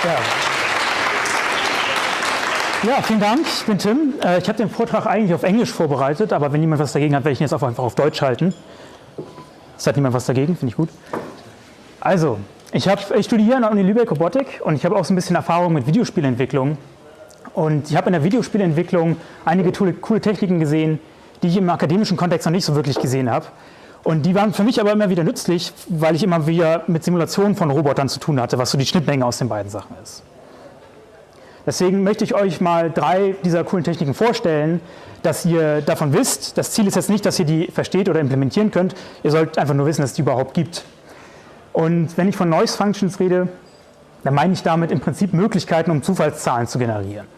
Ja, vielen Dank. Ich bin Tim. Ich habe den Vortrag eigentlich auf Englisch vorbereitet, aber wenn niemand was dagegen hat, werde ich ihn jetzt einfach auf Deutsch halten. Es hat niemand was dagegen, finde ich gut. Also, ich studiere an der Uni Lübeck Robotik und ich habe auch so ein bisschen Erfahrung mit Videospielentwicklung. Und ich habe in der Videospielentwicklung einige coole Techniken gesehen, die ich im akademischen Kontext noch nicht so wirklich gesehen habe. Und die waren für mich aber immer wieder nützlich, weil ich immer wieder mit Simulationen von Robotern zu tun hatte, was so die Schnittmenge aus den beiden Sachen ist. Deswegen möchte ich euch mal 3 dieser coolen Techniken vorstellen, dass ihr davon wisst. Das Ziel ist jetzt nicht, dass ihr die versteht oder implementieren könnt. Ihr sollt einfach nur wissen, dass es die überhaupt gibt. Und wenn ich von Noise Functions rede, dann meine ich damit im Prinzip Möglichkeiten, um Zufallszahlen zu generieren.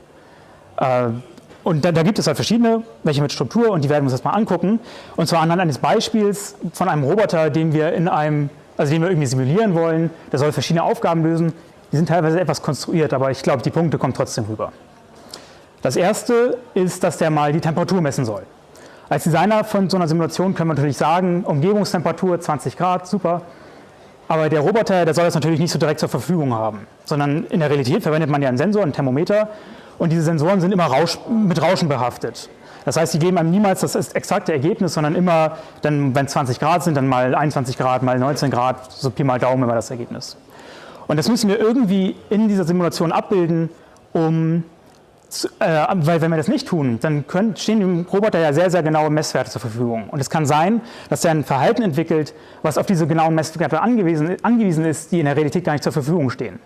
Und da gibt es halt verschiedene, welche mit Struktur, und die werden wir uns jetzt mal angucken. Und zwar anhand eines Beispiels von einem Roboter, den wir den wir irgendwie simulieren wollen. Der soll verschiedene Aufgaben lösen. Die sind teilweise etwas konstruiert, aber ich glaube, die Punkte kommen trotzdem rüber. Das erste ist, dass der mal die Temperatur messen soll. Als Designer von so einer Simulation können wir natürlich sagen, Umgebungstemperatur 20 Grad, super. Aber der Roboter, der soll das natürlich nicht so direkt zur Verfügung haben, sondern in der Realität verwendet man ja einen Sensor, einen Thermometer, und diese Sensoren sind immer mit Rauschen behaftet. Das heißt, die geben einem niemals das exakte Ergebnis, sondern immer, dann, wenn 20 Grad sind, dann mal 21 Grad, mal 19 Grad, so Pi mal Daumen immer das Ergebnis. Und das müssen wir irgendwie in dieser Simulation abbilden, weil wenn wir das nicht tun, dann stehen dem Roboter ja sehr, sehr genaue Messwerte zur Verfügung. Und es kann sein, dass er ein Verhalten entwickelt, was auf diese genauen Messwerte angewiesen ist, die in der Realität gar nicht zur Verfügung stehen.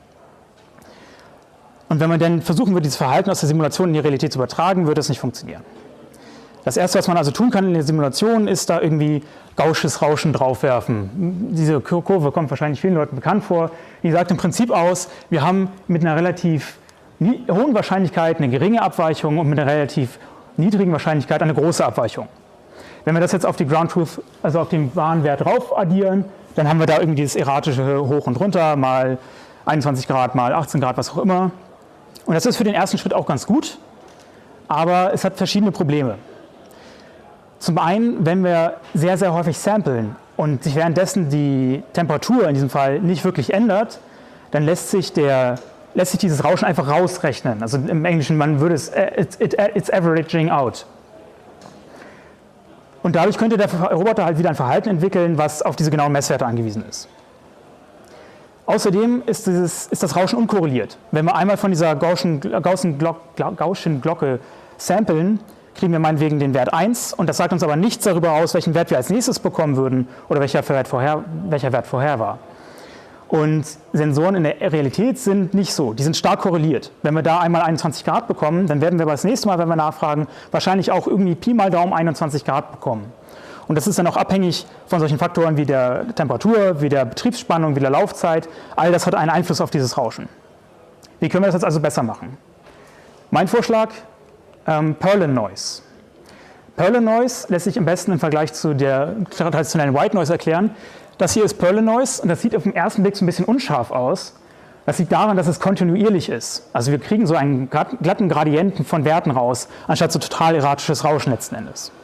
Und wenn man dann versuchen würde, dieses Verhalten aus der Simulation in die Realität zu übertragen, würde das nicht funktionieren. Das Erste, was man also tun kann in der Simulation, ist da irgendwie Gaußsches Rauschen draufwerfen. Diese Kurve kommt wahrscheinlich vielen Leuten bekannt vor. Die sagt im Prinzip aus, wir haben mit einer relativ hohen Wahrscheinlichkeit eine geringe Abweichung und mit einer relativ niedrigen Wahrscheinlichkeit eine große Abweichung. Wenn wir das jetzt auf die Ground Truth, also auf den wahren Wert drauf addieren, dann haben wir da irgendwie dieses erratische Hoch und Runter, mal 21 Grad, mal 18 Grad, was auch immer. Und das ist für den ersten Schritt auch ganz gut, aber es hat verschiedene Probleme. Zum einen, wenn wir sehr, sehr häufig samplen und sich währenddessen die Temperatur in diesem Fall nicht wirklich ändert, dann lässt sich dieses Rauschen einfach rausrechnen. Also im Englischen, man würde es it's averaging out. Und dadurch könnte der Roboter halt wieder ein Verhalten entwickeln, was auf diese genauen Messwerte angewiesen ist. Außerdem ist das Rauschen unkorreliert. Wenn wir einmal von dieser Gaußschen Glocke samplen, kriegen wir meinetwegen den Wert 1, und das sagt uns aber nichts darüber aus, welchen Wert wir als nächstes bekommen würden oder welcher Wert vorher war. Und Sensoren in der Realität sind nicht so, die sind stark korreliert. Wenn wir da einmal 21 Grad bekommen, dann werden wir aber das nächste Mal, wenn wir nachfragen, wahrscheinlich auch irgendwie Pi mal Daumen 21 Grad bekommen. Und das ist dann auch abhängig von solchen Faktoren wie der Temperatur, wie der Betriebsspannung, wie der Laufzeit. All das hat einen Einfluss auf dieses Rauschen. Wie können wir das jetzt also besser machen? Mein Vorschlag, Perlin Noise. Perlin Noise lässt sich am besten im Vergleich zu der traditionellen White Noise erklären. Das hier ist Perlin Noise und das sieht auf den ersten Blick so ein bisschen unscharf aus. Das liegt daran, dass es kontinuierlich ist. Also wir kriegen so einen glatten Gradienten von Werten raus, anstatt so total erratisches Rauschen letzten Endes.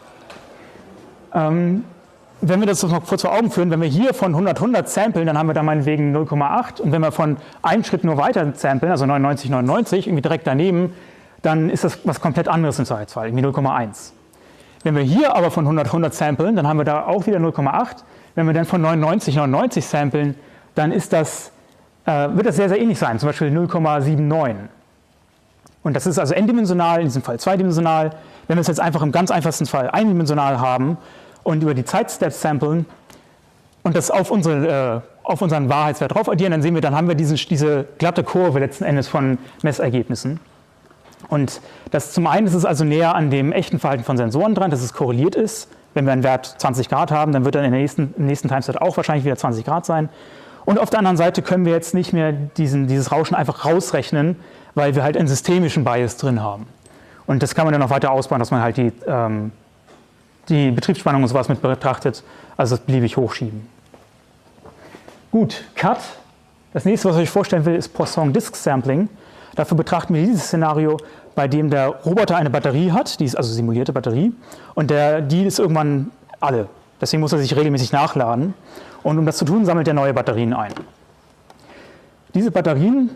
Wenn wir das noch kurz vor Augen führen, wenn wir hier von 100 samplen, dann haben wir da meinetwegen 0,8, und wenn wir von einem Schritt nur weiter samplen, also 99, irgendwie direkt daneben, dann ist das was komplett anderes im Zweifelsfall, irgendwie 0,1. Wenn wir hier aber von 100 samplen, dann haben wir da auch wieder 0,8. Wenn wir dann von 99 samplen, dann wird das sehr, sehr ähnlich sein, zum Beispiel 0,79. Und das ist also n-dimensional, in diesem Fall zweidimensional. Wenn wir es jetzt einfach im ganz einfachsten Fall eindimensional haben und über die Zeitsteps samplen und das auf unseren Wahrheitswert drauf addieren, dann haben wir diese glatte Kurve letzten Endes von Messergebnissen. Und zum einen ist es also näher an dem echten Verhalten von Sensoren dran, dass es korreliert ist. Wenn wir einen Wert 20 Grad haben, dann wird dann im nächsten Timestep auch wahrscheinlich wieder 20 Grad sein. Und auf der anderen Seite können wir jetzt nicht mehr dieses Rauschen einfach rausrechnen, weil wir halt einen systemischen Bias drin haben. Und das kann man dann noch weiter ausbauen, dass man halt die Betriebsspannung und sowas mit betrachtet, also das beliebig hochschieben. Gut, Cut. Das nächste, was ich euch vorstellen will, ist Poisson Disk Sampling. Dafür betrachten wir dieses Szenario, bei dem der Roboter eine Batterie hat, die ist also simulierte Batterie, und die ist irgendwann alle. Deswegen muss er sich regelmäßig nachladen. Und um das zu tun, sammelt er neue Batterien ein. Diese Batterien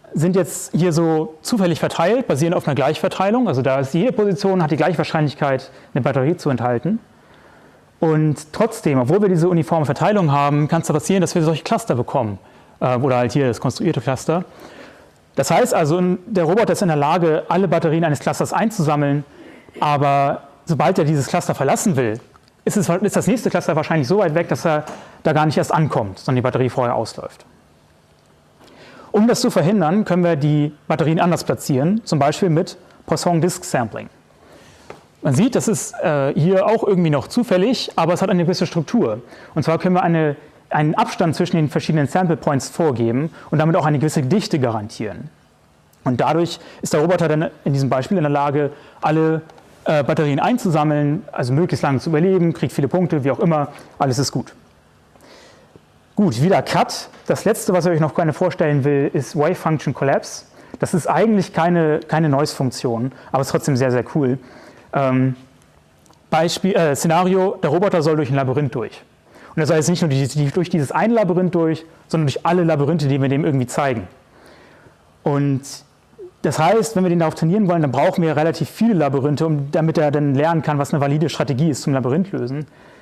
sind jetzt hier so zufällig verteilt, basierend auf einer Gleichverteilung. Also da ist jede Position, hat die gleiche Wahrscheinlichkeit, eine Batterie zu enthalten. Und trotzdem, obwohl wir diese uniforme Verteilung haben, kann es da passieren, dass wir solche Cluster bekommen. Oder halt hier das konstruierte Cluster. Das heißt also, der Roboter ist in der Lage, alle Batterien eines Clusters einzusammeln, aber sobald er dieses Cluster verlassen will, ist das nächste Cluster wahrscheinlich so weit weg, dass er da gar nicht erst ankommt, sondern die Batterie vorher ausläuft. Um das zu verhindern, können wir die Batterien anders platzieren, zum Beispiel mit Poisson Disk Sampling. Man sieht, das ist hier auch irgendwie noch zufällig, aber es hat eine gewisse Struktur. Und zwar können wir einen Abstand zwischen den verschiedenen Sample Points vorgeben und damit auch eine gewisse Dichte garantieren. Und dadurch ist der Roboter dann in diesem Beispiel in der Lage, alle Batterien einzusammeln, also möglichst lange zu überleben, kriegt viele Punkte, wie auch immer, alles ist gut. Gut, wieder Cut. Das letzte, was ich euch noch gerne vorstellen will, ist Wave Function Collapse. Das ist eigentlich keine Noise-Funktion, aber ist trotzdem sehr, sehr cool. Szenario, der Roboter soll durch ein Labyrinth durch. Und er soll jetzt nicht nur durch dieses eine Labyrinth durch, sondern durch alle Labyrinthe, die wir dem irgendwie zeigen. Und das heißt, wenn wir den darauf trainieren wollen, dann brauchen wir relativ viele Labyrinthe, damit er dann lernen kann, was eine valide Strategie ist zum Labyrinth-Lösen.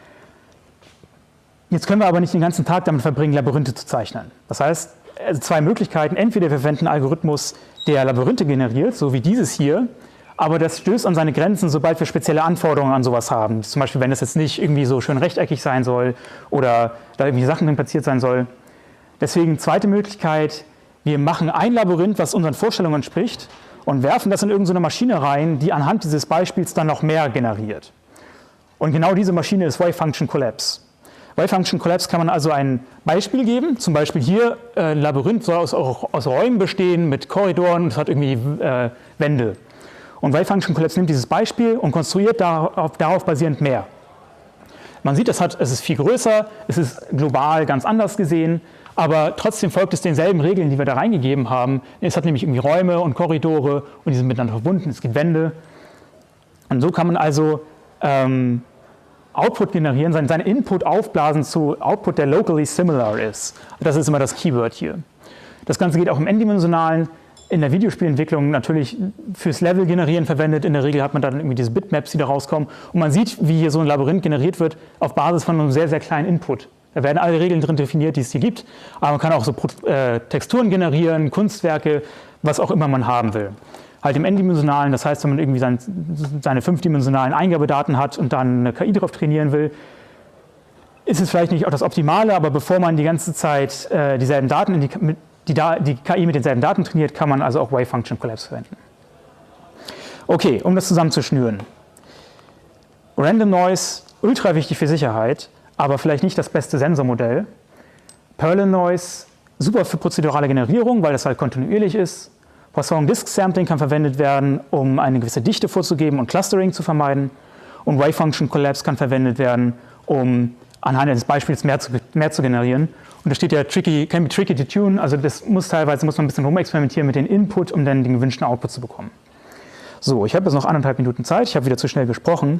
Jetzt können wir aber nicht den ganzen Tag damit verbringen, Labyrinthe zu zeichnen. Das heißt, also zwei Möglichkeiten. Entweder wir verwenden einen Algorithmus, der Labyrinthe generiert, so wie dieses hier, aber das stößt an seine Grenzen, sobald wir spezielle Anforderungen an sowas haben. Zum Beispiel, wenn es jetzt nicht irgendwie so schön rechteckig sein soll oder da irgendwie Sachen drin platziert sein soll. Deswegen zweite Möglichkeit, wir machen ein Labyrinth, was unseren Vorstellungen entspricht und werfen das in irgendeine Maschine rein, die anhand dieses Beispiels dann noch mehr generiert. Und genau diese Maschine ist Wave Function Collapse. Wave Function Collapse kann man also ein Beispiel geben, zum Beispiel hier, ein Labyrinth soll aus Räumen bestehen mit Korridoren und es hat irgendwie Wände. Und Wave Function Collapse nimmt dieses Beispiel und konstruiert darauf basierend mehr. Man sieht, es ist viel größer, es ist global ganz anders gesehen, aber trotzdem folgt es denselben Regeln, die wir da reingegeben haben. Es hat nämlich irgendwie Räume und Korridore und die sind miteinander verbunden, es gibt Wände. Und so kann man also Output generieren, seinen Input aufblasen zu Output, der locally similar ist. Das ist immer das Keyword hier. Das Ganze geht auch im N-dimensionalen. In der Videospielentwicklung natürlich fürs Level generieren verwendet. In der Regel hat man dann irgendwie diese Bitmaps, die da rauskommen. Und man sieht, wie hier so ein Labyrinth generiert wird auf Basis von einem sehr, sehr kleinen Input. Da werden alle Regeln drin definiert, die es hier gibt. Aber man kann auch so Texturen generieren, Kunstwerke, was auch immer man haben will. Halt im N-dimensionalen, das heißt, wenn man irgendwie seine 5-dimensionalen Eingabedaten hat und dann eine KI drauf trainieren will, ist es vielleicht nicht auch das Optimale, aber bevor man die ganze Zeit dieselben Daten die KI mit denselben Daten trainiert, kann man also auch Wave Function Collapse verwenden. Okay, um das zusammenzuschnüren. Random Noise, ultra wichtig für Sicherheit, aber vielleicht nicht das beste Sensormodell. Perlin Noise, super für prozedurale Generierung, weil das halt kontinuierlich ist. Poisson Disk Sampling kann verwendet werden, um eine gewisse Dichte vorzugeben und Clustering zu vermeiden. Und Wave Function Collapse kann verwendet werden, um anhand eines Beispiels mehr zu generieren. Und da steht ja can be tricky to tune, also teilweise muss man ein bisschen rumexperimentieren mit dem Input, um dann den gewünschten Output zu bekommen. So, ich habe jetzt noch 1,5 Minuten Zeit, ich habe wieder zu schnell gesprochen.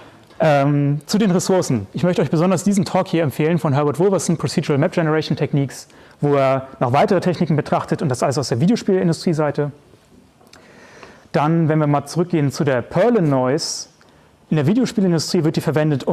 Zu den Ressourcen. Ich möchte euch besonders diesen Talk hier empfehlen von Herbert Wolverson, Procedural Map Generation Techniques, wo er noch weitere Techniken betrachtet und das alles aus der Videospielindustrie-Seite. Dann, wenn wir mal zurückgehen zu der Perlin Noise, in der Videospielindustrie wird die verwendet,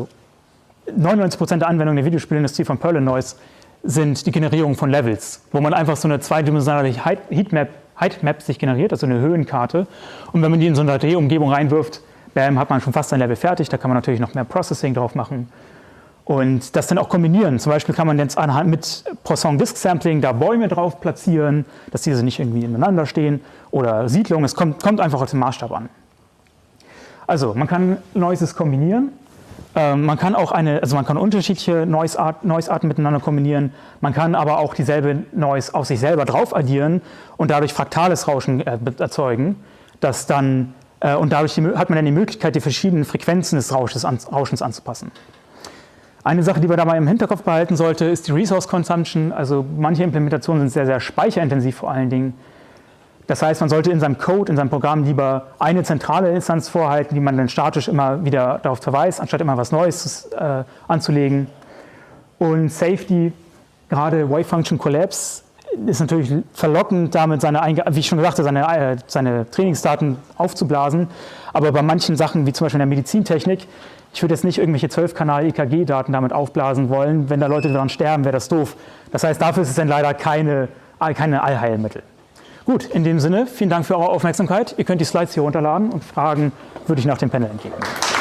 99% der Anwendungen der Videospielindustrie von Perlin Noise sind die Generierung von Levels, wo man einfach so eine zweidimensionale Heatmap sich generiert, also eine Höhenkarte. Und wenn man die in so eine 3D-Umgebung reinwirft, hat man schon fast ein Level fertig, da kann man natürlich noch mehr Processing drauf machen. Und das dann auch kombinieren. Zum Beispiel kann man jetzt mit Poisson Disk Sampling da Bäume drauf platzieren, dass diese nicht irgendwie ineinander stehen oder Siedlungen. Es kommt einfach auf den Maßstab an. Also man kann Noises kombinieren. Man kann auch unterschiedliche Noise-Arten miteinander kombinieren. Man kann aber auch dieselbe Noise auf sich selber drauf addieren und dadurch fraktales Rauschen erzeugen, das dann und dadurch hat man dann die Möglichkeit, die verschiedenen Frequenzen des Rauschens anzupassen. Eine Sache, die man dabei im Hinterkopf behalten sollte, ist die Resource Consumption. Also manche Implementationen sind sehr, sehr speicherintensiv vor allen Dingen. Das heißt, man sollte in seinem Code, in seinem Programm lieber eine zentrale Instanz vorhalten, die man dann statisch immer wieder darauf verweist, anstatt immer was Neues anzulegen. Und Safety, gerade Wave Function Collapse, ist natürlich verlockend, damit wie ich schon sagte, seine Trainingsdaten aufzublasen. Aber bei manchen Sachen, wie zum Beispiel in der Medizintechnik, ich würde jetzt nicht irgendwelche 12-Kanal-EKG-Daten damit aufblasen wollen. Wenn da Leute daran sterben, wäre das doof. Das heißt, dafür ist es dann leider keine Allheilmittel. Gut, in dem Sinne, vielen Dank für eure Aufmerksamkeit. Ihr könnt die Slides hier runterladen und Fragen würde ich nach dem Panel entgegnen.